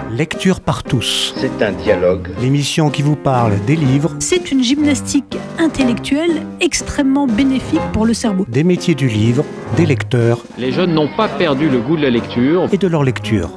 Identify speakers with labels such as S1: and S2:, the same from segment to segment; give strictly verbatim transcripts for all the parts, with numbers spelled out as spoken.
S1: Lecture par tous.
S2: C'est un dialogue.
S1: L'émission qui vous parle des livres.
S3: C'est une gymnastique intellectuelle extrêmement bénéfique pour le cerveau.
S1: Des métiers du livre, des lecteurs.
S4: Les jeunes n'ont pas perdu le goût de la lecture.
S1: Et de leur lecture.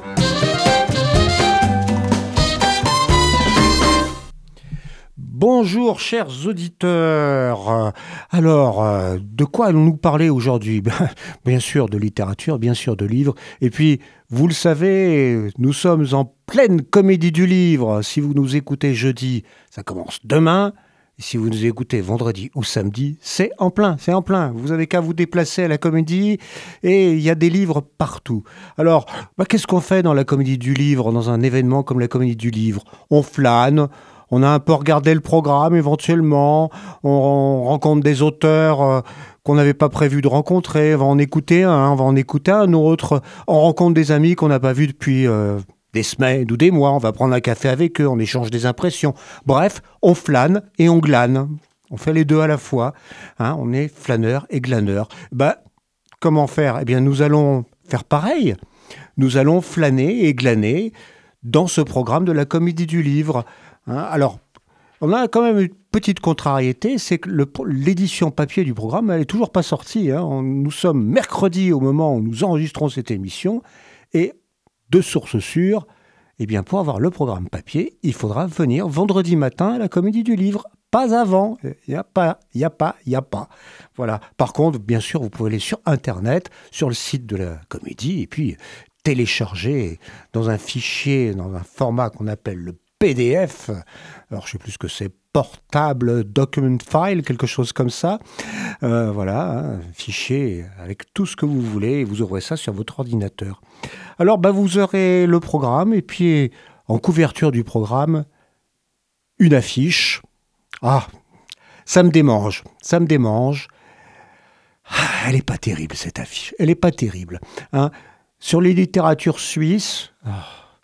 S1: Bonjour chers auditeurs. Alors, euh, de quoi allons-nous parler aujourd'hui ? Bien sûr de littérature, bien sûr de livres. Et puis, vous le savez, nous sommes en pleine comédie du livre. Si vous nous écoutez jeudi, ça commence demain. Et si vous nous écoutez vendredi ou samedi, c'est en plein, c'est en plein. Vous avez qu'à vous déplacer à la comédie et il y a des livres partout. Alors, bah, qu'est-ce qu'on fait dans la comédie du livre, dans un événement comme la comédie du livre ? On flâne. On a un peu regardé le programme éventuellement, on, on rencontre des auteurs euh, qu'on n'avait pas prévu de rencontrer, on va en écouter un, on va en écouter un autre, on rencontre des amis qu'on n'a pas vus depuis euh, des semaines ou des mois, on va prendre un café avec eux, on échange des impressions. Bref, on flâne et on glane, on fait les deux à la fois, hein, on est flâneur et glaneur. Bah, comment faire ? Eh bien, nous allons faire pareil, nous allons flâner et glaner dans ce programme de la comédie du livre. Hein, alors, on a quand même une petite contrariété, c'est que le, l'édition papier du programme, elle n'est toujours pas sortie. Hein. On, nous sommes mercredi au moment où nous enregistrons cette émission, et de sources sûres, eh bien, pour avoir le programme papier, il faudra venir vendredi matin à la Comédie du Livre, pas avant. Il n'y a pas, il n'y a pas, il n'y a pas. Voilà. Par contre, bien sûr, vous pouvez aller sur Internet, sur le site de la Comédie, et puis télécharger dans un fichier, dans un format qu'on appelle le P D F, alors je ne sais plus ce que c'est, portable document file, quelque chose comme ça. Euh, voilà, un fichier avec tout ce que vous voulez, et vous ouvrez ça sur votre ordinateur. Alors, bah, vous aurez le programme, et puis en couverture du programme, une affiche. Ah, ça me démange, ça me démange. Ah, elle n'est pas terrible, cette affiche, elle n'est pas terrible. Hein. Sur les littératures suisses, oh,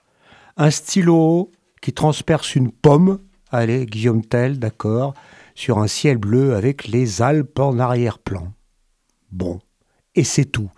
S1: un stylo qui transperce une pomme, allez, Guillaume Tell, d'accord, sur un ciel bleu avec les Alpes en arrière-plan. Bon, et c'est tout.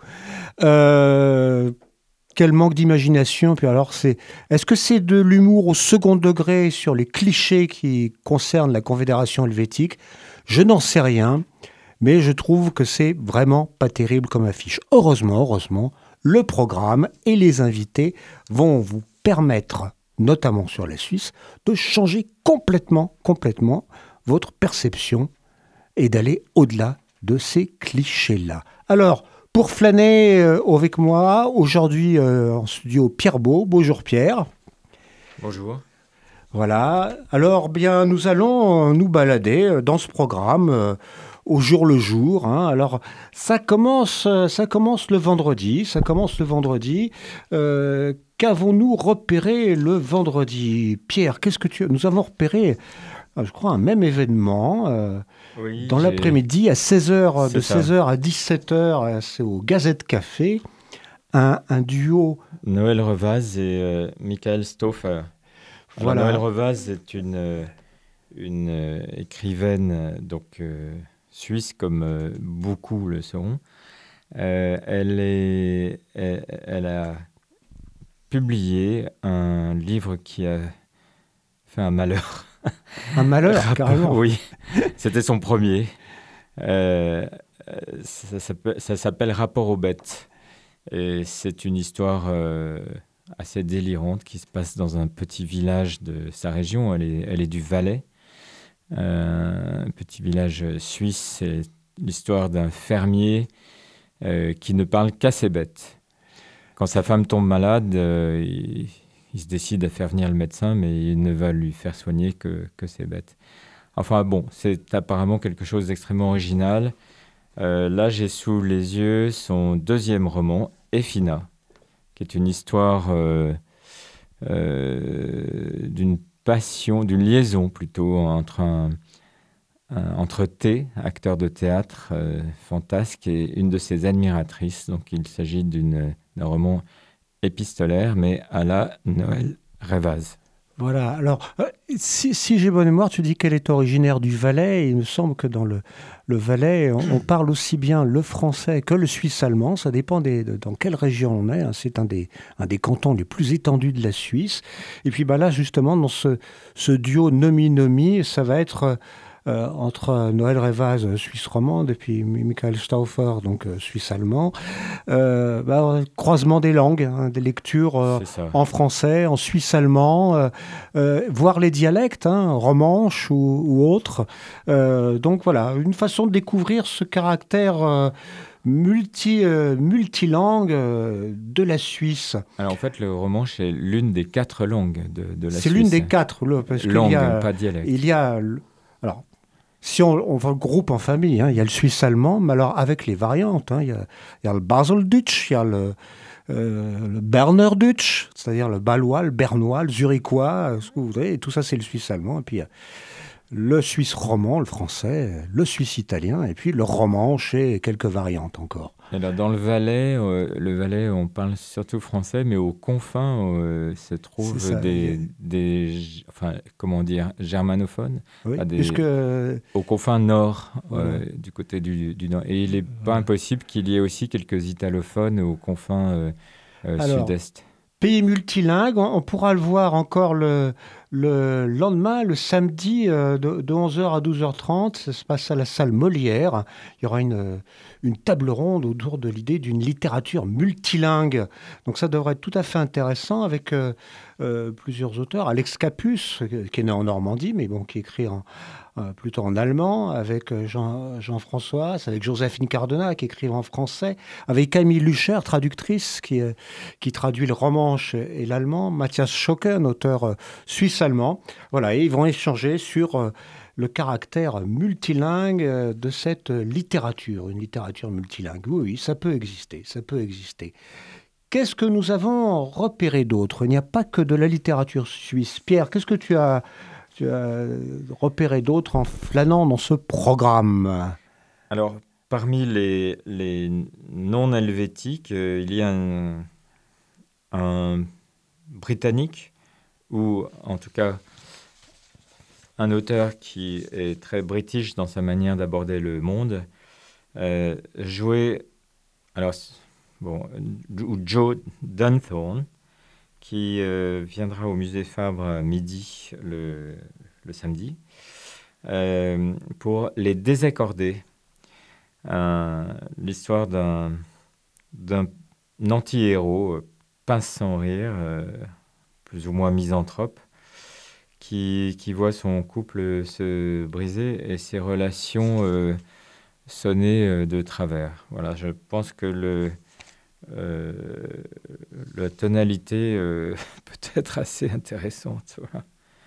S1: Euh, quel manque d'imagination. Puis alors, c'est, est-ce que c'est de l'humour au second degré sur les clichés qui concernent la Confédération helvétique ? Je n'en sais rien, mais je trouve que c'est vraiment pas terrible comme affiche. Heureusement, heureusement, le programme et les invités vont vous permettre, notamment sur la Suisse, de changer complètement, complètement votre perception et d'aller au-delà de ces clichés-là. Alors, pour flâner euh, avec moi, aujourd'hui euh, en studio Pierre Beau. Bonjour Pierre.
S5: Bonjour.
S1: Voilà. Alors, bien, nous allons euh, nous balader dans ce programme euh, au jour le jour. Hein. Alors, ça commence, ça commence le vendredi. Ça commence le vendredi. Euh, Qu'avons-nous repéré le vendredi ? Pierre, qu'est-ce que tu... Nous avons repéré, je crois, un même événement euh,
S5: oui,
S1: dans
S5: j'ai...
S1: l'après-midi à seize heures,
S5: c'est
S1: de
S5: ça.
S1: seize heures à dix-sept heures, c'est au Gazette Café, un, un duo...
S5: Noël Revaz et euh, Michael Stauffer.
S1: Voilà.
S5: Noël Revaz est une, euh, une euh, écrivaine euh, donc, euh, suisse, comme euh, beaucoup le seront. Euh, elle, est, elle, elle a... publié un livre qui a fait un malheur.
S1: Un malheur, carrément.
S5: Oui, c'était son premier. Euh, ça, s'appelle, ça s'appelle Rapport aux bêtes. Et c'est une histoire euh, assez délirante qui se passe dans un petit village de sa région. Elle est, elle est du Valais, euh, un petit village suisse. C'est l'histoire d'un fermier euh, qui ne parle qu'à ses bêtes. Quand sa femme tombe malade, euh, il, il se décide à faire venir le médecin, mais il ne va lui faire soigner que, que ses bêtes. Enfin bon, c'est apparemment quelque chose d'extrêmement original. Euh, là, j'ai sous les yeux son deuxième roman, Effina, qui est une histoire euh, euh, d'une passion, d'une liaison plutôt, entre, un, un, entre T, acteur de théâtre euh, fantasque, et une de ses admiratrices. Donc il s'agit d'une... d'un roman épistolaire, mais à la Noël Revaz.
S1: Voilà, alors, euh, si, si j'ai bonne mémoire, tu dis qu'elle est originaire du Valais, et il me semble que dans le, le Valais, on, on parle aussi bien le français que le suisse-allemand, ça dépend des, de, dans quelle région on est, hein. C'est un des, un des cantons les plus étendus de la Suisse. Et puis bah, là, justement, dans ce, ce duo Nomi-Nomi, ça va être... Euh, entre Noël Révaz, euh, suisse romande, et puis Michael Stauffer, donc euh, suisse allemand. Euh, bah, croisement des langues, hein, des lectures euh, en français, en suisse allemand, euh, euh, voire les dialectes, hein, romanche ou, ou autres. Euh, donc voilà, une façon de découvrir ce caractère euh, multi, euh, multilangue euh, de la Suisse.
S5: Alors en fait, le romanche est l'une des quatre langues de, de la Suisse.
S1: C'est l'une des quatre, là, parce
S5: langue,
S1: qu'il y a,
S5: pas dialecte.
S1: Il y a, alors, si on, on va le groupe en famille, hein, il y a le suisse-allemand, mais alors avec les variantes. Hein, il, y a, il y a le Baseldeutsch, il y a le, euh, le Bernerdeutsch, c'est-à-dire le balois, le bernois, le zurichois, ce que vous voudrez, et tout ça c'est le suisse-allemand. Et puis il y a le suisse roman, le français, le suisse italien, et puis le romanche et quelques variantes encore.
S5: Et là, dans le Valais, euh, le Valais, on parle surtout français, mais aux confins euh, se trouvent ça, des, oui. des, enfin, comment dire, germanophones,
S1: oui,
S5: des,
S1: puisque...
S5: aux confins nord,
S1: voilà.
S5: euh, du côté du, du nord. Et il n'est pas voilà. impossible qu'il y ait aussi quelques italophones aux confins euh, euh, Alors, sud-est.
S1: Pays multilingue, on, on pourra le voir encore le... Le lendemain, le samedi, euh, de, de onze heures à douze heures trente, ça se passe à la salle Molière. Il y aura une, une table ronde autour de l'idée d'une littérature multilingue. Donc ça devrait être tout à fait intéressant avec euh, euh, plusieurs auteurs. Alex Capus, qui est né en Normandie, mais bon, qui écrit en, euh, plutôt en allemand, avec Jean, Jean-François, avec Joséphine Cardona, qui écrit en français, avec Camille Lucher, traductrice, qui, euh, qui traduit le romanche et l'allemand, Matthias Schocken, auteur euh, suisse allemand. Voilà, et ils vont échanger sur euh, le caractère multilingue euh, de cette littérature, une littérature multilingue. Oui, oui, ça peut exister, ça peut exister. Qu'est-ce que nous avons repéré d'autre ? Il n'y a pas que de la littérature suisse. Pierre, qu'est-ce que tu as, tu as repéré d'autre en flânant dans ce programme ?
S5: Alors, parmi les, les non-helvétiques, euh, il y a un, un Britannique, ou en tout cas un auteur qui est très british dans sa manière d'aborder le monde, euh, joué, alors, bon, Joe Dunthorne, qui euh, viendra au musée Fabre à midi le, le samedi, euh, pour Les Désaccordés, euh, l'histoire d'un, d'un anti-héros, pince sans rire, euh, plus ou moins misanthrope, qui, qui voit son couple se briser et ses relations euh, sonner euh, de travers. Voilà, je pense que le, euh, la tonalité euh, peut être assez intéressante. Voilà.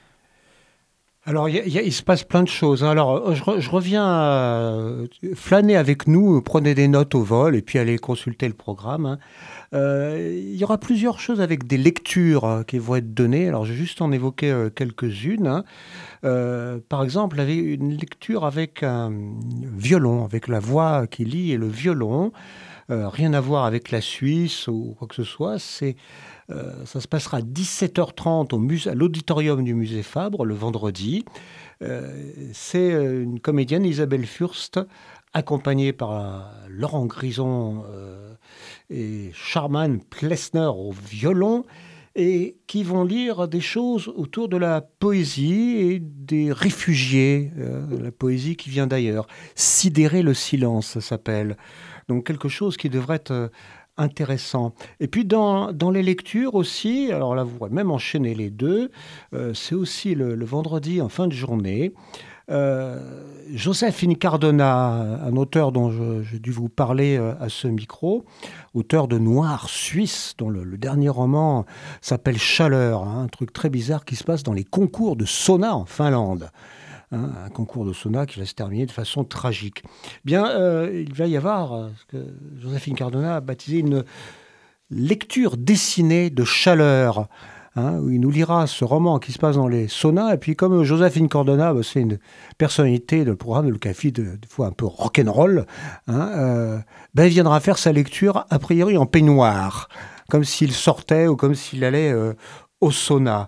S1: Alors, il, y a, il se passe plein de choses. Alors, je, je reviens à flâner avec nous, prenez des notes au vol et puis allez consulter le programme. Hein. Euh, il y aura plusieurs choses avec des lectures hein, qui vont être données. Alors, je vais juste en évoquer euh, quelques-unes. Hein. Euh, par exemple, avec une lecture avec un violon, avec la voix qui lit et le violon. Euh, rien à voir avec la Suisse ou quoi que ce soit. C'est, euh, ça se passera à dix-sept heures trente au musée, à l'auditorium du musée Fabre, le vendredi. Euh, c'est une comédienne, Isabelle Furst, accompagnée par euh, Laurent Grison euh, et Charman Plessner au violon, et qui vont lire des choses autour de la poésie et des réfugiés, euh, la poésie qui vient d'ailleurs. Sidérer le silence, ça s'appelle. Donc quelque chose qui devrait être euh, intéressant. Et puis dans, dans les lectures aussi, alors là vous pourrez même enchaîner les deux, euh, c'est aussi le, le vendredi en fin de journée. Euh, Joséphine Cardona, un auteur dont je, j'ai dû vous parler euh, à ce micro, auteur de Noir suisse, dont le, le dernier roman s'appelle Chaleur, hein, un truc très bizarre qui se passe dans les concours de sauna en Finlande. Hein, un concours de sauna qui va se terminer de façon tragique. Bien, euh, il va y avoir euh, ce que Joséphine Cardona a baptisé une lecture dessinée de Chaleur, hein, où il nous lira ce roman qui se passe dans les saunas. Et puis, comme Joséphine Cardona, bah, c'est une personnalité de programme de Le Café, de, de fois un peu rock'n'roll, hein, euh, ben, il viendra faire sa lecture, a priori, en peignoir, comme s'il sortait ou comme s'il allait euh, au sauna.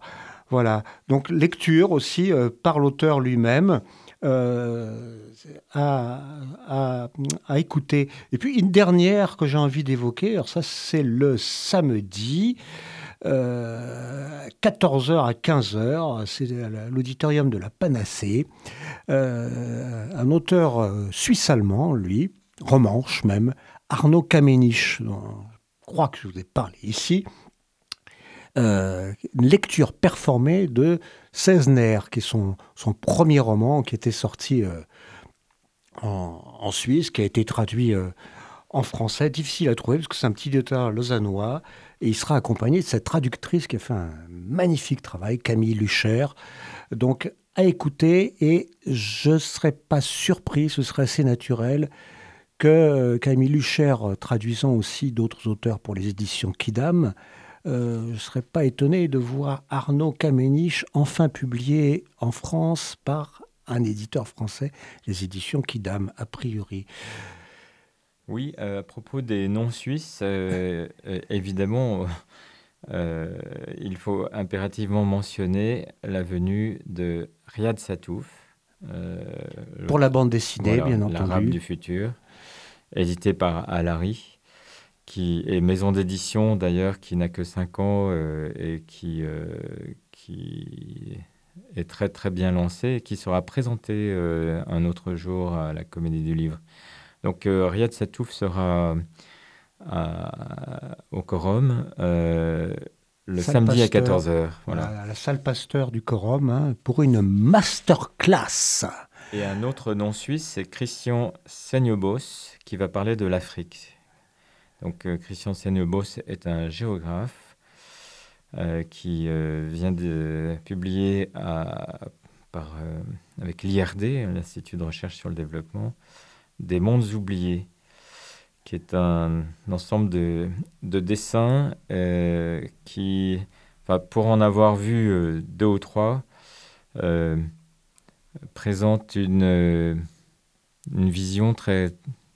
S1: Voilà. Donc lecture aussi euh, par l'auteur lui-même. Euh, à, à, à écouter. Et puis une dernière que j'ai envie d'évoquer, alors ça c'est le samedi, euh, quatorze heures à quinze heures, c'est à l'auditorium de la Panacée. Euh, un auteur euh, suisse-allemand, lui, romanche même, Arnaud Kamenisch, dont je crois que je vous ai parlé ici. Euh, une lecture performée de Seisner, qui est son, son premier roman, qui était sorti euh, en, en Suisse, qui a été traduit euh, en français, difficile à trouver, parce que c'est un petit auteur lausannois, et il sera accompagné de cette traductrice qui a fait un magnifique travail, Camille Lucher. Donc, à écouter, et je ne serais pas surpris, ce serait assez naturel, que Camille Lucher, traduisant aussi d'autres auteurs pour les éditions Quidam, Euh, je ne serais pas étonné de voir Arnaud Kamenisch enfin publié en France par un éditeur français, les éditions Quidam, a priori.
S5: Oui, euh, à propos des noms suisses, euh, euh, évidemment, euh, il faut impérativement mentionner la venue de Riyad Sattouf. Euh,
S1: Pour la bande dessinée,
S5: voilà,
S1: bien entendu.
S5: L'Arabe du futur, édité par Al-Ari, qui est maison d'édition d'ailleurs qui n'a que cinq ans euh, et qui, euh, qui est très très bien lancée et qui sera présentée euh, un autre jour à la Comédie du Livre. Donc euh, Riyad Sattouf sera à, au Quorum euh, le
S1: Salle
S5: samedi
S1: Pasteur,
S5: à quatorze heures.
S1: Voilà,
S5: Voilà.
S1: à la salle Pasteur du Quorum, hein, pour une masterclass.
S5: Et un autre nom suisse, c'est Christian Seignobos, qui va parler de l'Afrique. Donc, euh, Christian Seignobos est un géographe euh, qui euh, vient de publier à, par, euh, avec l'I R D, l'Institut de recherche sur le développement, Des mondes oubliés, qui est un, un ensemble de, de dessins euh, qui, enfin, pour en avoir vu euh, deux ou trois, euh, présente une, euh, une vision très,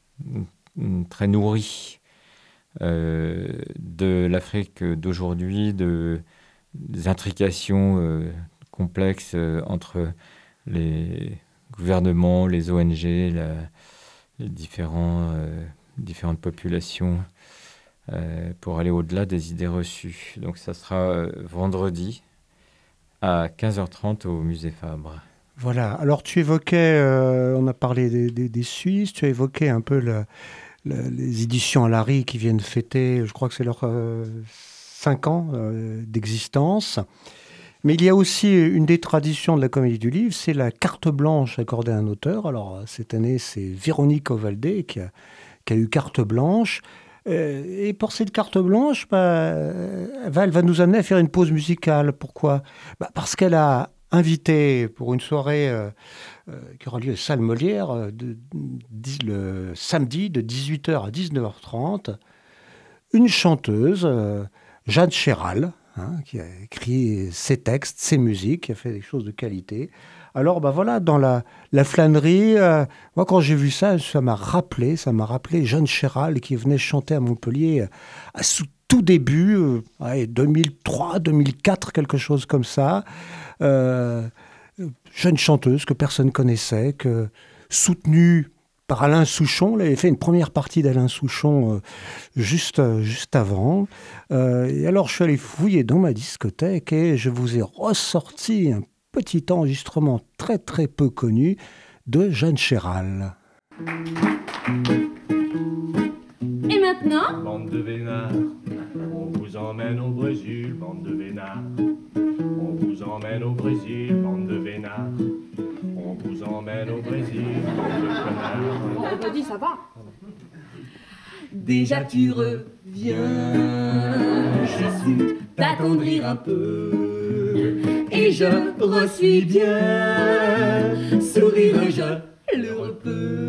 S5: très nourrie Euh, de l'Afrique d'aujourd'hui, de, des intrications euh, complexes euh, entre les gouvernements, les O N G, la, les différents, euh, différentes populations, euh, pour aller au-delà des idées reçues. Donc ça sera euh, vendredi à quinze heures trente au Musée Fabre.
S1: Voilà, alors tu évoquais, euh, on a parlé des, des, des Suisses, tu as évoqué un peu le... les éditions Al-Ari qui viennent fêter, je crois que c'est leurs euh, cinq ans euh, d'existence. Mais il y a aussi une des traditions de la Comédie du Livre, c'est la carte blanche accordée à un auteur. Alors cette année, c'est Véronique Ovaldé qui a, qui a eu carte blanche. Euh, et pour cette carte blanche, bah, elle, va, elle va nous amener à faire une pause musicale. Pourquoi ? Bah, parce qu'elle a invité pour une soirée euh, euh, qui aura lieu à Salle Molière euh, de, de, le samedi de dix-huit heures à dix-neuf heures trente, une chanteuse, euh, Jeanne Chéral, hein, qui a écrit ses textes, ses musiques, qui a fait des choses de qualité. Alors bah voilà, dans la, la flânerie, euh, moi quand j'ai vu ça, ça m'a rappelé, ça m'a rappelé Jeanne Chéral qui venait chanter à Montpellier à, à sous tout début, euh, ouais, deux mille trois, deux mille quatre, quelque chose comme ça. Euh, jeune chanteuse que personne connaissait, que, soutenue par Alain Souchon. Elle avait fait une première partie d'Alain Souchon euh, juste, euh, juste avant. Euh, et alors, je suis allé fouiller dans ma discothèque et je vous ai ressorti un petit enregistrement très, très peu connu de Jeanne Chéral.
S2: Et maintenant,
S6: bande de vénards, on vous emmène au Brésil, bande de vénards. On vous emmène au Brésil, bande de vénards. On vous emmène au Brésil, bande de connards.
S2: on te dit ça va. Déjà tu reviens, j'ai su t'attendrir un peu. Et je reçus bien, sourire je le repeux.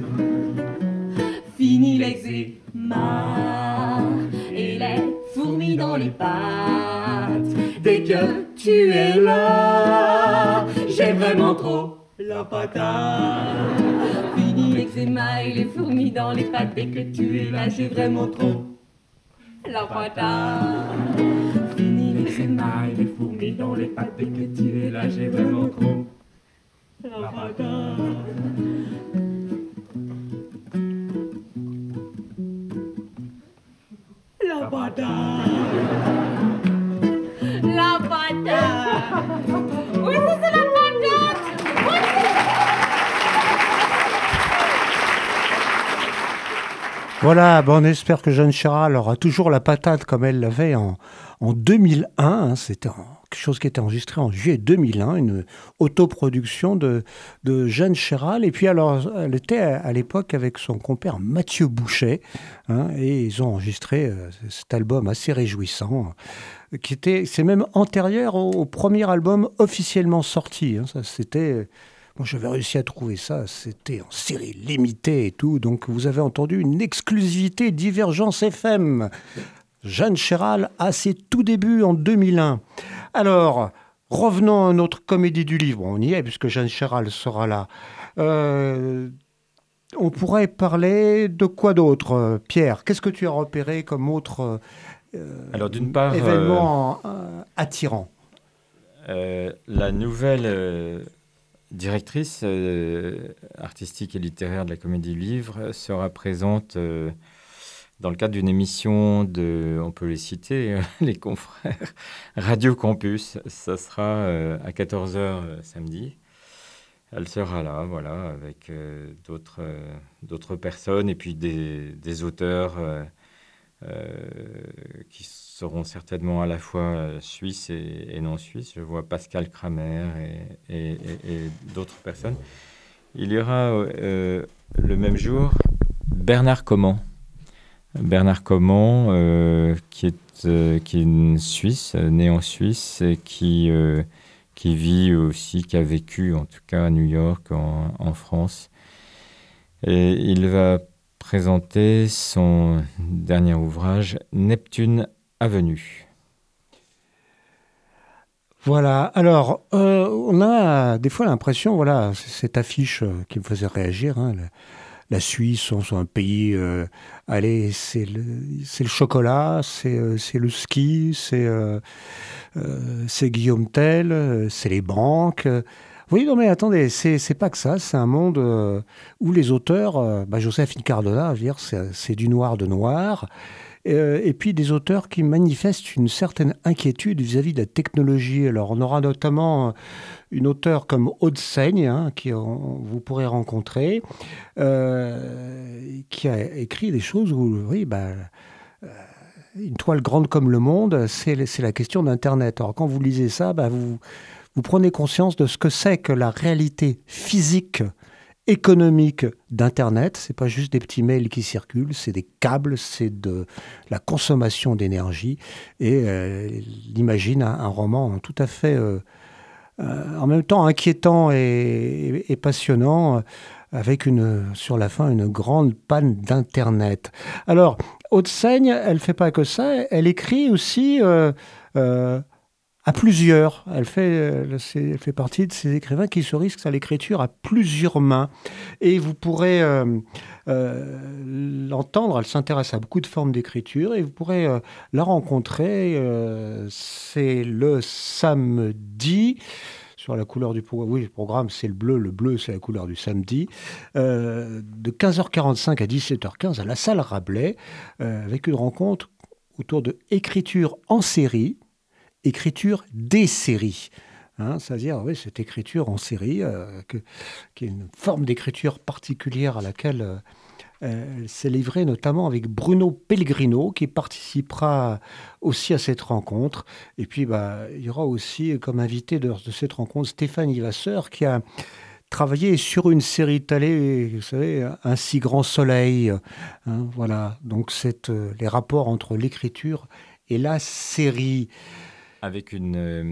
S2: Fini l'eczéma et les fourmis dans les pattes. Dès que tu es là, j'ai vraiment trop la patate. Fini l'eczéma et les fourmis dans les pattes. Dès que tu es là, j'ai vraiment trop la patate. Fini l'eczéma crémailles, les fourmis dans les pattes, dès que tu es là, j'ai vraiment trop la patate. La patate.
S7: La patate. Oui, ça c'est la patate. Oui,
S1: Voilà, ben on espère que Jeanne Chéral aura toujours la patate comme elle l'avait en, en deux mille un. Hein, c'était en, quelque chose qui était enregistré en juillet deux mille un, une autoproduction de, de Jeanne Chéral. Et puis alors, elle était à, à l'époque avec son compère Mathieu Bouchet, hein, et ils ont enregistré euh, cet album assez réjouissant, qui était, c'est même antérieur au, au premier album officiellement sorti. Hein, ça, c'était... Moi, j'avais réussi à trouver ça, c'était en série limitée et tout, donc vous avez entendu une exclusivité Divergence F M. Jeanne Chéral à ses tout débuts en deux mille un. Alors, revenons à notre comédie du livre. On y est, puisque Jeanne Chéral sera là. Euh, on pourrait parler de quoi d'autre, Pierre? Qu'est-ce que tu as repéré comme autre euh,
S5: Alors, d'une part,
S1: événement euh, attirant?
S5: euh, La nouvelle... Euh... directrice euh, artistique et littéraire de la Comédie du Livre sera présente euh, dans le cadre d'une émission de, on peut les citer, euh, les confrères, Radio Campus. Ça sera euh, à quatorze heures euh, samedi. Elle sera là, voilà, avec euh, d'autres, euh, d'autres personnes et puis des, des auteurs euh, euh, qui seront certainement à la fois suisses et, et non suisses. Je vois Pascal Kramer et, et, et, et d'autres personnes. Il y aura euh, le même jour Bernard Comment. Bernard Comment, euh, qui, est, euh, qui est une Suisse, né en Suisse, et qui, euh, qui vit aussi, qui a vécu en tout cas à New York, en, en France. Et il va présenter son dernier ouvrage, Neptune Avenue.
S1: Voilà, alors, euh, on a des fois l'impression, voilà, cette affiche euh, qui me faisait réagir, hein, la, la Suisse, c'est un pays, euh, allez, c'est le, c'est le chocolat, c'est, euh, c'est le ski, c'est, euh, euh, c'est Guillaume Tell, euh, c'est les banques. Euh. Oui, non mais attendez, c'est, c'est pas que ça, c'est un monde euh, où les auteurs, euh, bah, Joséphine Cardona, je veux dire, c'est, c'est du noir de noir. Euh, et puis des auteurs qui manifestent une certaine inquiétude vis-à-vis de la technologie. Alors on aura notamment une auteure comme Aude Seigne, hein, qui on, vous pourrez rencontrer, euh, qui a écrit des choses où, oui, bah, euh, une toile grande comme le monde, c'est, c'est la question d'Internet. Alors quand vous lisez ça, bah, vous, vous prenez conscience de ce que c'est que la réalité physique économique d'Internet. C'est pas juste des petits mails qui circulent, c'est des câbles, c'est de la consommation d'énergie. Et euh, il imagine un, un roman tout à fait, euh, euh, en même temps inquiétant et, et, et passionnant, euh, avec une, sur la fin une grande panne d'Internet. Alors, Aude Seigne, elle fait pas que ça, elle écrit aussi... Euh, euh, à plusieurs. Elle fait, elle fait partie de ces écrivains qui se risquent à l'écriture à plusieurs mains. Et vous pourrez euh, euh, l'entendre, elle s'intéresse à beaucoup de formes d'écriture et vous pourrez euh, la rencontrer. Euh, c'est le samedi. Sur la couleur du programme, oui, le programme c'est le bleu, le bleu c'est la couleur du samedi, euh, de quinze heures quarante-cinq à dix-sept heures quinze à la salle Rabelais, euh, avec une rencontre autour de écriture en série, écriture des séries. Hein, c'est-à-dire, oui, cette écriture en série, euh, que, qui est une forme d'écriture particulière à laquelle euh, elle s'est livrée, notamment avec Bruno Pellegrino, qui participera aussi à cette rencontre. Et puis, bah, il y aura aussi, comme invité de, de cette rencontre, Stéphanie Vasseur, qui a travaillé sur une série télé, vous savez, Un si grand soleil. Hein, voilà, donc c'est euh, les rapports entre l'écriture et la série.
S5: Avec une... Euh,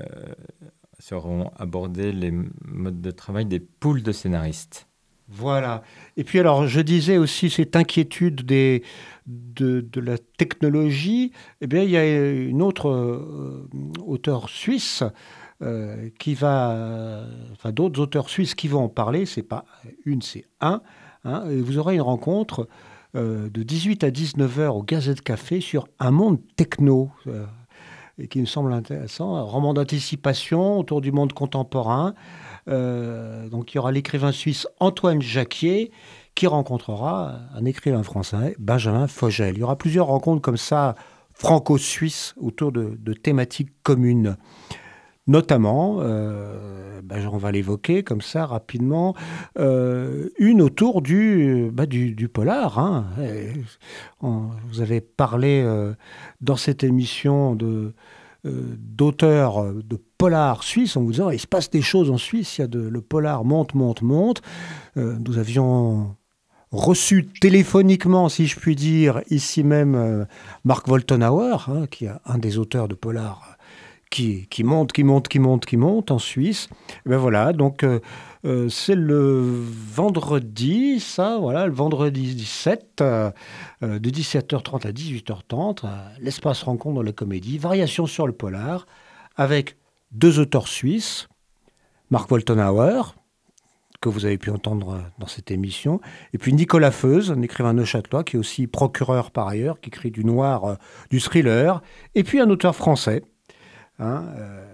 S5: seront abordés les modes de travail des poules de scénaristes.
S1: Voilà. Et puis alors, je disais aussi cette inquiétude des, de, de la technologie. Eh bien, il y a une autre euh, auteure suisse euh, qui va... Euh, enfin, d'autres auteurs suisses qui vont en parler. C'est pas une, c'est un. Hein, et vous aurez une rencontre euh, de dix-huit à dix-neuf heures au Gazette Café sur un monde techno. Euh, et qui me semble intéressant. Un roman d'anticipation autour du monde contemporain. Euh, donc il y aura l'écrivain suisse Antoine Jacquier qui rencontrera un écrivain français, Benjamin Fogel. Il y aura plusieurs rencontres comme ça, franco-suisses, autour de, de thématiques communes. Notamment, euh, ben, on va l'évoquer comme ça rapidement, euh, une autour du, ben, du, du polar. Hein. Et on, vous avez parlé euh, dans cette émission de, euh, d'auteurs de polar suisse en vous disant il se passe des choses en Suisse, il y a de, le polar monte, monte, monte. Euh, nous avions reçu téléphoniquement, si je puis dire, ici même euh, Marc Woltenhauer, hein, qui est un des auteurs de polar Qui, qui monte, qui monte, qui monte, qui monte en Suisse. Et ben voilà, donc euh, euh, c'est le vendredi, ça, voilà, le vendredi dix-sept, euh, euh, de dix-sept heures trente à dix-huit heures trente, euh, l'espace rencontre dans la comédie, variation sur le polar, avec deux auteurs suisses, Marc Woltenhauer, que vous avez pu entendre dans cette émission, et puis Nicolas Feuze, un écrivain neuchâtelois, qui est aussi procureur par ailleurs, qui écrit du noir, euh, du thriller, et puis un auteur français, Hein, euh,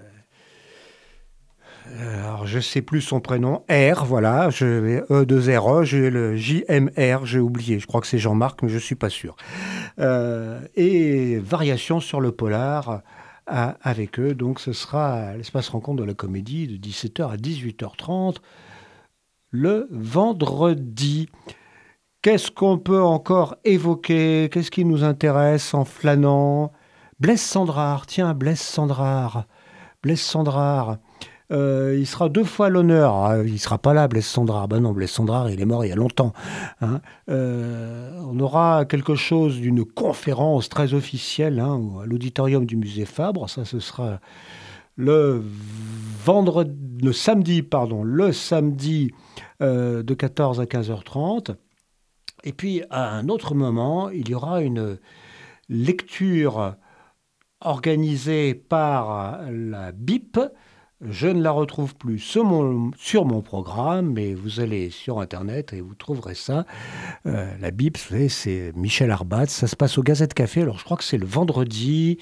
S1: alors je sais plus son prénom, R, voilà, je vais E deux R E, j'ai le J M R, j'ai oublié, je crois que c'est Jean-Marc, mais je suis pas sûr. Euh, et variation sur le polar à, avec eux, donc ce sera l'espace rencontre de la comédie de dix-sept heures à dix-huit heures trente le vendredi. Qu'est-ce qu'on peut encore évoquer? Qu'est-ce qui nous intéresse en flânant? Blaise Cendrars, tiens, Blaise Cendrars, Blaise Cendrars, euh, il sera deux fois à l'honneur. Ah, il ne sera pas là, Blaise Cendrars. Ben non, Blaise Cendrars, il est mort il y a longtemps. Hein. Euh, on aura quelque chose d'une conférence très officielle hein, à l'auditorium du musée Fabre. Ça, ce sera le vendredi, le samedi, pardon, le samedi euh, de quatorze à quinze heures trente. Et puis, à un autre moment, il y aura une lecture organisée par la B I P. Je ne la retrouve plus sur mon, sur mon programme, mais vous allez sur Internet et vous trouverez ça. Euh, la B I P, vous savez, c'est Michel Arbat. Ça se passe au Gazette Café. Alors, je crois que c'est le vendredi,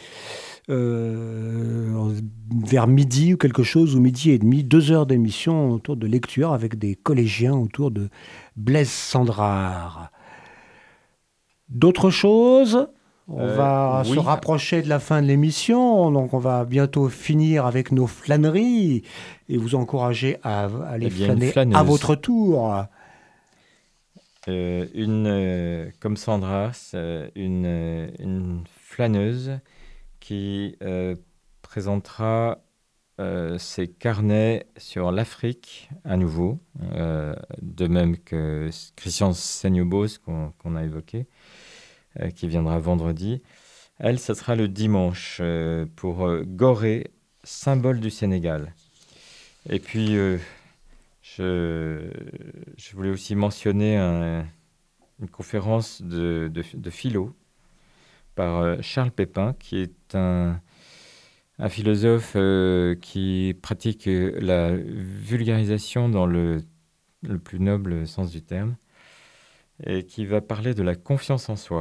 S1: euh, vers midi ou quelque chose, ou midi et demi. Deux heures d'émission autour de lecture avec des collégiens autour de Blaise Cendrars. D'autres choses ? On euh, va oui. se rapprocher de la fin de l'émission, donc on va bientôt finir avec nos flâneries et vous encourager à aller eh flâner à votre tour.
S5: Euh, une, euh, comme Sandra, une, une flâneuse qui euh, présentera euh, ses carnets sur l'Afrique à nouveau, euh, de même que Christian Seignobos qu'on, qu'on a évoqué. Qui viendra vendredi. Elle, ça sera le dimanche euh, pour euh, Gorée, symbole du Sénégal. Et puis, euh, je, je voulais aussi mentionner un, une conférence de, de, de philo par euh, Charles Pépin, qui est un, un philosophe euh, qui pratique la vulgarisation dans le, le plus noble sens du terme, et qui va parler de la confiance en soi.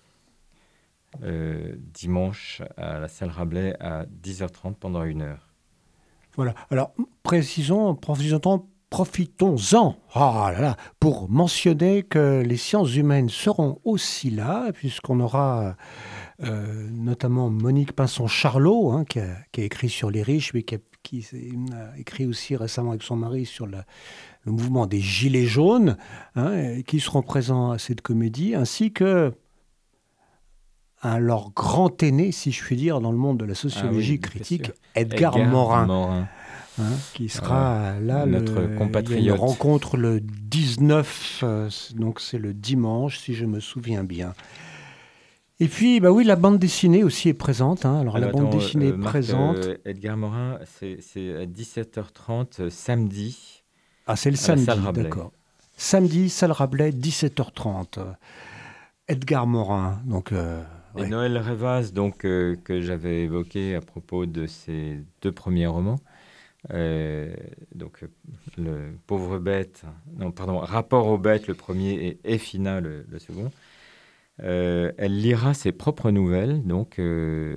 S5: Euh, dimanche à la salle Rabelais à dix heures trente pendant une heure.
S1: Voilà. Alors, précisons, profitons, profitons-en oh là là, pour mentionner que les sciences humaines seront aussi là, puisqu'on aura euh, notamment Monique Pinson-Charlot, hein, qui, a, qui a écrit sur les riches, mais qui a, qui a écrit aussi récemment avec son mari sur la, le mouvement des Gilets jaunes, hein, qui seront présents à cette comédie, ainsi que un leur grand aîné, si je puis dire, dans le monde de la sociologie ah oui, critique, Edgar, Edgar Morin, Morin. Hein, qui sera euh, là,
S5: notre le, compatriote.
S1: Il y a une rencontre le dix-neuf, euh, donc c'est le dimanche, si je me souviens bien. Et puis, bah oui, la bande dessinée aussi est présente. Hein. Alors, Alors, la bande attends, dessinée euh, est présente.
S5: Euh, Edgar Morin, c'est, c'est à dix-sept heures trente, euh, samedi.
S1: Ah, c'est le samedi, d'accord. Samedi, salle Rabelais, dix-sept heures trente. Edgar Morin, donc... Euh,
S5: Et ouais. Noël Revaz, donc, euh, que j'avais évoqué à propos de ses deux premiers romans. Euh, donc, le Pauvre Bête, non, pardon, Rapport aux bêtes, le premier, et Effina, le, le second. Euh, elle lira ses propres nouvelles, donc euh,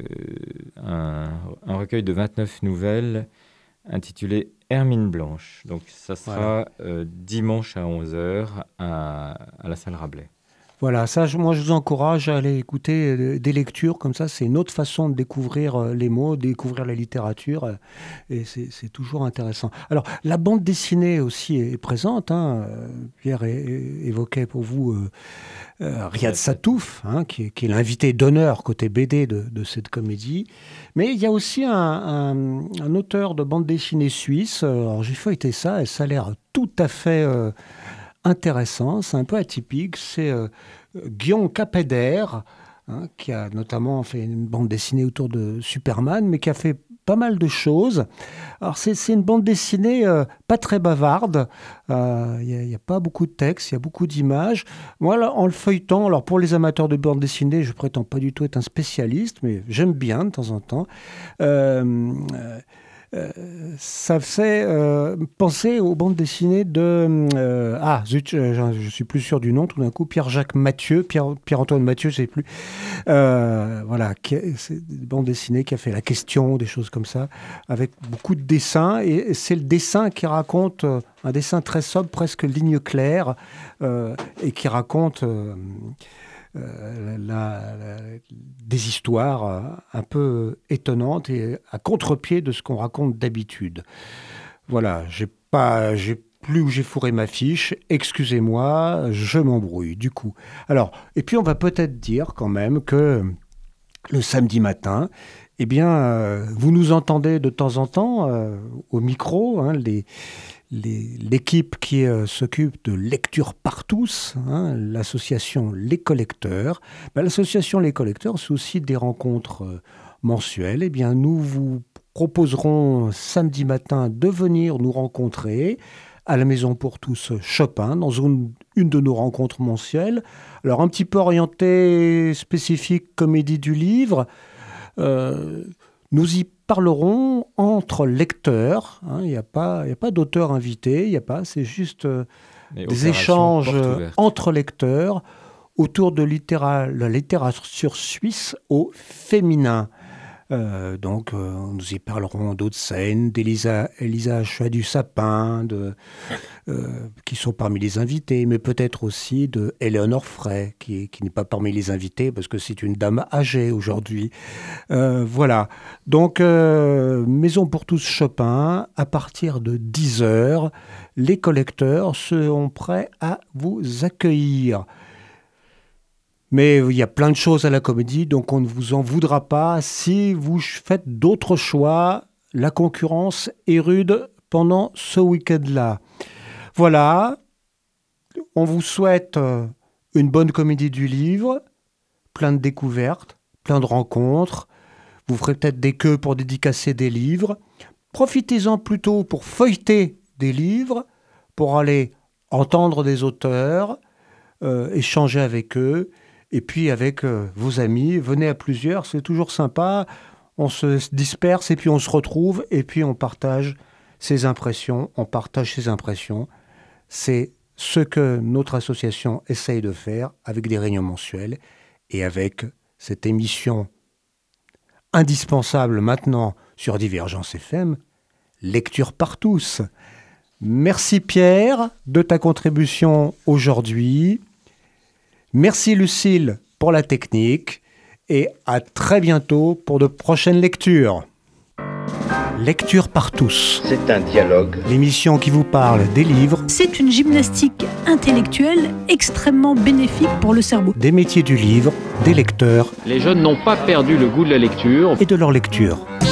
S5: un, un recueil de vingt-neuf nouvelles intitulé Hermine Blanche. Donc ça sera voilà. euh, dimanche à onze heures à, à la salle Rabelais.
S1: Voilà, ça, je, moi je vous encourage à aller écouter euh, des lectures comme ça. C'est une autre façon de découvrir euh, les mots, de découvrir la littérature, euh, et c'est, c'est toujours intéressant. Alors, la bande dessinée aussi est, est présente. Hein. Pierre é, é, évoquait pour vous euh, euh, Riyad Sattouf, hein, qui, est, qui est l'invité d'honneur côté B D de, de cette comédie. Mais il y a aussi un, un, un auteur de bande dessinée suisse. Alors, j'ai feuilleté ça et ça a l'air tout à fait... Euh, intéressant, c'est un peu atypique, c'est euh, Guillaume Capeder, hein, qui a notamment fait une bande dessinée autour de Superman, mais qui a fait pas mal de choses. Alors c'est, c'est une bande dessinée euh, pas très bavarde, il euh, n'y a, a pas beaucoup de texte, il y a beaucoup d'images. Moi, là, en le feuilletant, alors pour les amateurs de bande dessinée, je prétends pas du tout être un spécialiste, mais j'aime bien de temps en temps. Euh, euh, Euh, ça fait euh, penser aux bandes dessinées de... Euh, ah, zut, je, je suis plus sûr du nom, tout d'un coup, Pierre-Jacques Mathieu, Pierre, Pierre-Antoine Mathieu, je sais plus. Euh, voilà, qui a, c'est une bande dessinée qui a fait La Question, des choses comme ça, avec beaucoup de dessins. Et c'est le dessin qui raconte, euh, un dessin très sobre, presque ligne claire, euh, et qui raconte... Euh, Euh, la, la, des histoires euh, un peu étonnantes et à contre-pied de ce qu'on raconte d'habitude. Voilà, j'ai pas, j'ai plus où j'ai fourré ma fiche, excusez-moi, je m'embrouille du coup. Alors, et puis on va peut-être dire quand même que le samedi matin, eh bien, euh, vous nous entendez de temps en temps euh, au micro, hein, les Les, l'équipe qui euh, s'occupe de Lecture par tous, hein, l'association Les Collecteurs. Ben, l'association Les Collecteurs, c'est aussi des rencontres euh, mensuelles. Eh bien, nous vous proposerons samedi matin de venir nous rencontrer à la Maison pour tous Chopin, dans une, une de nos rencontres mensuelles. Alors, un petit peu orienté spécifique comédie du livre. Euh, nous y parlerons entre lecteurs. Hein, il n'y a pas, il n'y a pas d'auteur invité, il n'y a pas, c'est juste euh, des échanges entre lecteurs autour de littéra- la littérature suisse au féminin. Euh, donc, euh, nous y parlerons d'autres scènes, d'Elisa Elisa Choix-du-Sapin, de, euh, qui sont parmi les invités, mais peut-être aussi de Éléonore Frey, qui, qui n'est pas parmi les invités, parce que c'est une dame âgée aujourd'hui. Euh, voilà. Donc, euh, Maison pour tous Chopin, à partir de dix heures, les collecteurs seront prêts à vous accueillir. Mais il y a plein de choses à la comédie, donc on ne vous en voudra pas si vous faites d'autres choix. La concurrence est rude pendant ce week-end-là. Voilà, on vous souhaite une bonne comédie du livre, plein de découvertes, plein de rencontres. Vous ferez peut-être des queues pour dédicacer des livres. Profitez-en plutôt pour feuilleter des livres, pour aller entendre des auteurs, euh, échanger avec eux. Et puis avec euh, vos amis, venez à plusieurs, c'est toujours sympa. On se disperse et puis on se retrouve et puis on partage ses impressions. On partage ses impressions. C'est ce que notre association essaye de faire avec des réunions mensuelles et avec cette émission indispensable maintenant sur Divergence F M, Lecture par tous. Merci Pierre de ta contribution aujourd'hui. Merci Lucille pour la technique et à très bientôt pour de prochaines lectures. Lecture par tous.
S8: C'est un dialogue.
S1: L'émission qui vous parle des livres.
S3: C'est une gymnastique intellectuelle extrêmement bénéfique pour le cerveau.
S1: Des métiers du livre, des lecteurs.
S4: Les jeunes n'ont pas perdu le goût de la lecture.
S1: Et de leur lecture.